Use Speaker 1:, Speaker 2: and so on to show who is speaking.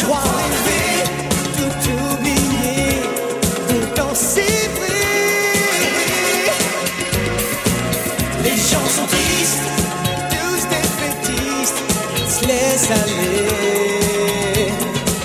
Speaker 1: croire rêver, tout oublier, pourtant c'est vrai. Les gens sont tristes, tous défaitistes, ils se laissent aller.